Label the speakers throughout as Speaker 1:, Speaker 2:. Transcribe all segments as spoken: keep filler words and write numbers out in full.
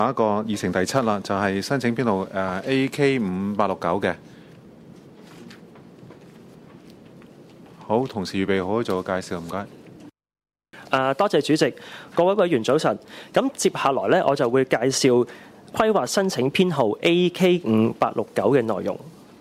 Speaker 1: 下一個議程第七啦，就係、是、申請編號誒 A K 五八六九嘅。好，同事預備好做個介紹，唔該。
Speaker 2: 誒，多謝主席，各位委員早晨。咁接下來咧，我就會介紹規劃申請編號 A K 五八六九嘅內容。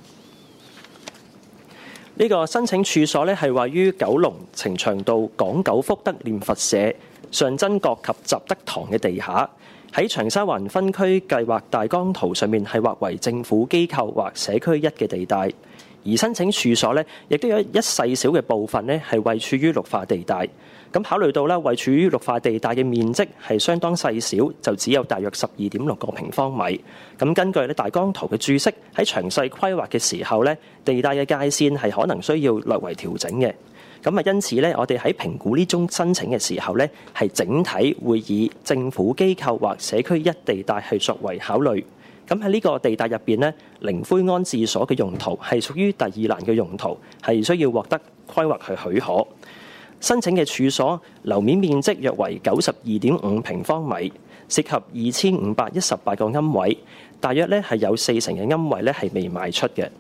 Speaker 2: 呢、這個申請處所咧係位於九龍呈祥道港九福德念佛社上真閣及習德堂嘅地下。喺長沙灣分區計劃大綱圖上面係劃為政府機構或社區一嘅地帶，而申請處所咧亦都有一細小嘅部分咧係位處於綠化地帶。咁考慮到咧位處於綠化地帶嘅面積係相當細小，就只有大約十二點六個平方米。咁根據咧大綱圖嘅注釋，喺詳細規劃嘅時候咧，地帶嘅界線係可能需要略為調整嘅。咁啊，因此咧，我哋喺評估呢宗申請嘅時候咧，係整體會以政府機構或社區一地帶係作為考慮。咁喺呢個地帶入邊咧，靈灰安置所嘅用途係屬於第二欄嘅用途，係需要獲得規劃係許可。申請嘅處所樓面面積約為九十二點五平方米，涉及二千五百一十八個龕位，大約咧係有四成嘅龕位咧係未賣出嘅。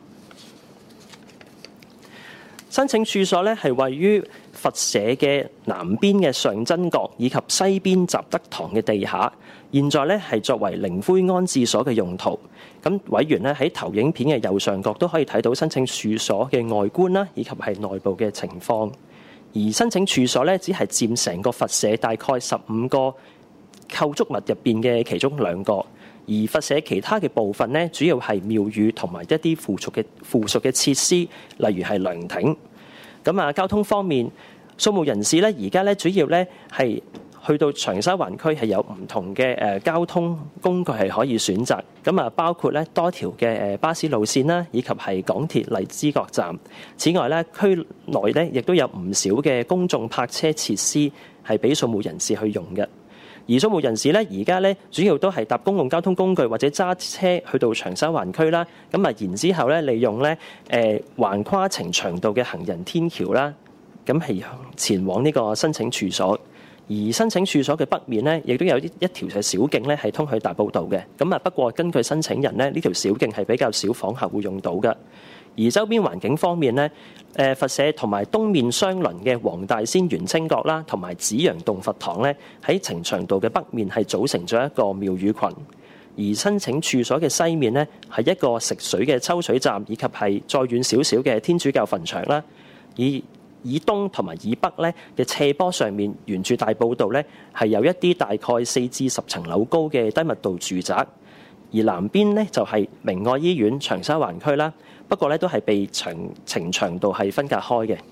Speaker 2: 申請處所咧係位於佛社嘅南邊嘅上真閣以及西邊習德堂嘅地下，現在咧係作為靈灰安置所嘅用途。咁委員咧喺投影片嘅右上角都可以睇到申請處所嘅外觀啦，以及係內部嘅情況。而申請處所咧只係佔成個佛社大概十五個構築物入邊嘅其中兩個。而佛社其他嘅部分咧，主要係廟宇同埋一啲附屬嘅附屬嘅設施，例如係涼亭。咁啊，交通方面，掃墓人士咧，而家咧主要咧係去到長沙灣區係有唔同嘅誒交通工具係可以選擇。咁啊，包括咧多條嘅誒巴士路線啦，以及係港鐵荔枝角站。此外咧，區內咧亦都有唔少嘅公眾泊車設施係俾掃墓人士去用嘅。而掃墓人士咧，而家咧主要都係搭公共交通工具或者揸車去到長沙灣區啦。咁啊，然之後咧，利用咧誒橫跨呈祥道嘅行人天橋啦，咁係前往呢個申請處所。而申請處所嘅北面咧，亦都有一一條嘅小徑咧，係通去大埔道嘅。咁啊，不過根據申請人咧，呢條小徑係比較少訪客會用到嘅。而周邊環境方面咧，誒佛社同埋東面相鄰嘅黃大仙元清閣啦，同埋紫陽洞佛堂咧，喺呈祥道嘅北面係組成咗一個廟宇群。而申請處所嘅西面咧，係一個食水嘅抽水站，以及係再遠少少嘅天主教墳場啦。而以東同埋以北咧嘅斜坡上面，沿住大埔道咧係有一啲大概四至十層樓高嘅低密度住宅。而南邊咧就係明愛醫院長沙灣區啦。不過咧，都係被長呈祥道係分隔開嘅。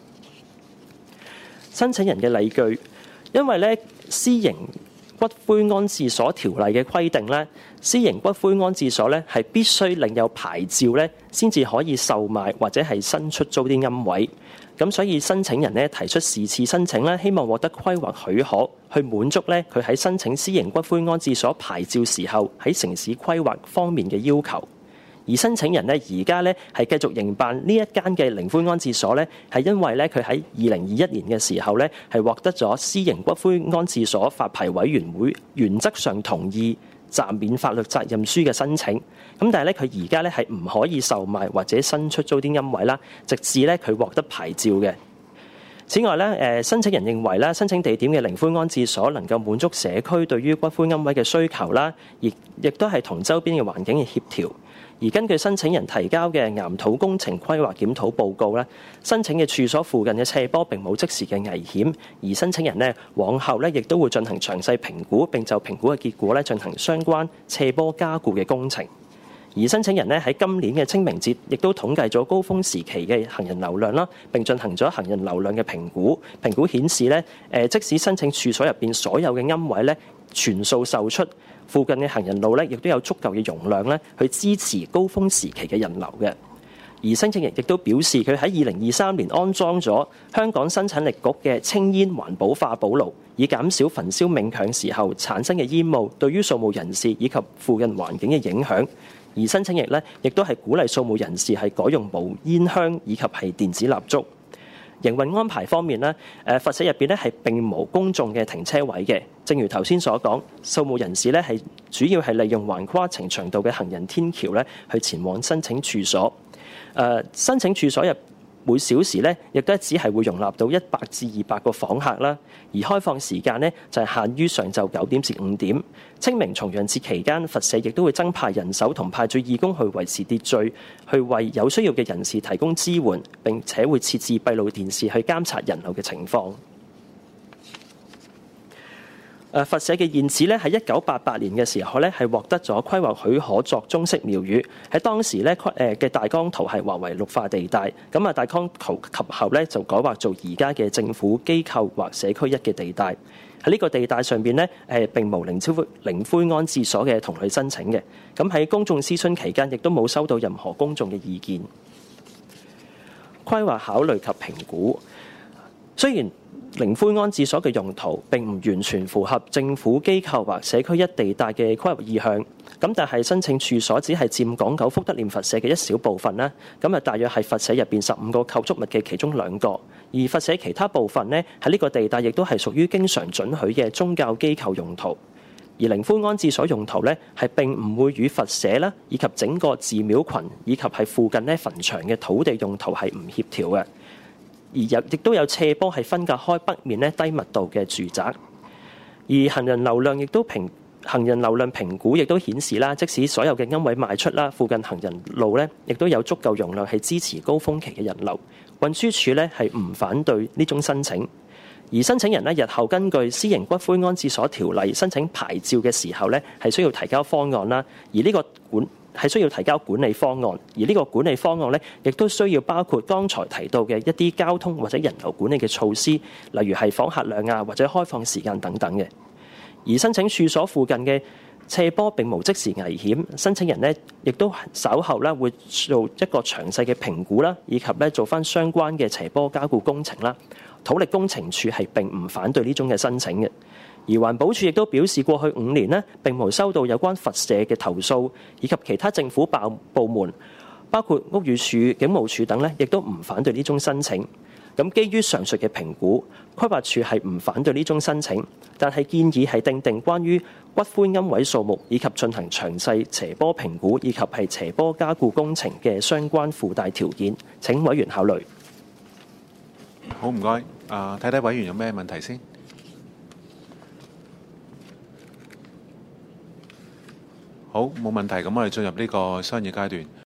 Speaker 2: 申請人嘅理據，因為咧私營骨灰安置所條例嘅規定咧，私營骨灰安置所咧係必須領有牌照咧，先至可以售賣或者係新出租啲龕位。咁所以申請人咧提出是次申請咧，希望獲得規劃許可，去滿足咧佢喺申請私營骨灰安置所牌照時候喺城市規劃方面嘅要求。而申請人咧，而家咧係繼續營辦呢一間嘅靈灰安置所咧，係因為咧佢喺二零二一年嘅時候咧，係獲得咗私營骨灰安置所發牌委員會原則上同意暫免法律責任書嘅申請。咁但係咧，佢而家咧係唔可以售賣或者新出租啲龕位啦，直至咧佢獲得牌照嘅。此外咧，誒申請人認為咧，申請地點嘅靈灰安置所能夠滿足社區對於骨灰龕位嘅需求啦，亦亦都係同周邊嘅環境嘅協調。而根據申請人提交嘅岩土工程規劃檢討報告咧，申請嘅處所附近嘅斜坡並冇即時嘅危險，而申請人咧往後咧亦都會進行詳細評估，並就評估嘅結果咧進行相關斜坡加固嘅工程。而申請人咧喺今年嘅清明節亦都統計咗高峰時期嘅行人流量啦，並進行咗行人流量嘅評估。評估顯示咧，誒即使申請處所入邊所有嘅龕位咧全數售出，附近嘅行人路咧，亦都有足夠嘅容量咧，去支持高峰時期嘅人流嘅。而申請人亦都表示，佢喺二零二三年安裝咗香港生產力局嘅青煙環保化寶爐，以減少焚燒冥鏹時候產生嘅煙霧對於掃墓人士以及附近環境嘅影響。而申請人咧，亦都係鼓勵掃墓人士係改用無煙香以及係電子蠟燭。 營運安排方面咧，誒佛社入邊咧係並無公眾嘅停車位嘅。正如頭先所講，掃墓人士咧係主要係利用橫跨呈祥道嘅行人天橋咧去前往申請處所。誒申請處所入每小時咧，亦都只係會容納到一百至二百個訪客啦。而開放時間呢，就係限於上晝九點至五點。清明重陽節期間，佛社亦都會增派人手同派駐義工去維持秩序，去為有需要嘅人士提供支援，並且會設置閉路電視去監察人流嘅情況。誒佛社嘅現址咧，喺一九八八年嘅時候咧，係獲得咗規劃許可作中式廟宇。喺當時咧，誒嘅大綱圖係劃為綠化地帶。咁啊，大綱圖及後咧就改劃做而家嘅政府機構或社區一嘅地帶。喺呢個地帶上邊咧，誒並無靈灰靈灰安置所嘅同類申請嘅。咁喺公眾諮詢期間，亦都冇收到任何公眾嘅意見。規劃考慮及評估，雖然靈灰安置所嘅用途並唔完全符合政府機構或社區一地帶嘅規劃意向，咁但係申請處所只係佔港九福德念佛社嘅一小部分啦，咁啊大約係佛社入邊十五個構築物嘅其中兩個，而佛社其他部分呢，喺呢個地帶亦都係屬於經常准許嘅宗教機構用途，而靈灰安置所用途呢，係並唔會與佛社啦以及整個寺廟群以及係附近呢墳場嘅土地用途係唔協調嘅。而有亦都有斜坡係分隔開北面咧低密度嘅住宅，而行人流量亦都評行人流量評估亦都顯示啦，即使所有嘅龕位賣出啦，附近行人路咧亦都有足夠容量係支持高峰期嘅人流。運輸署咧係唔反對呢種申請，而申請人咧日後根據私營骨灰安置所條例申請牌照嘅時候咧係需要提交方案啦，而呢個管係需要提交管理方案，而呢個管理方案呢，亦都需要包括剛才提到嘅一啲交通或者人流管理嘅措施，例如係訪客量啊，或者開放時間等等嘅。而申請處所附近嘅斜坡並無即時危險，申請人呢亦都稍後咧會做一個詳細嘅評估啦，以及咧做返相關嘅斜坡加固工程啦。土力工程處係並唔反對呢種嘅申請嘅。而環保署亦都表示，過去五年呢並無收到有關佛社嘅投訴，以及其他政府部部門，包括屋宇署、警務處等呢，亦都唔反對呢宗申請。咁基於上述嘅評估，規劃署係唔反對呢宗申請，但係建議係訂定關於骨灰龕位數目以及進行詳細斜坡評估以及係斜坡加固工程嘅相關附帶條件。請委員考慮。
Speaker 1: 好，唔該。啊，睇睇委員有咩問題先。好，冇問題。咁我哋進入呢個商議階段。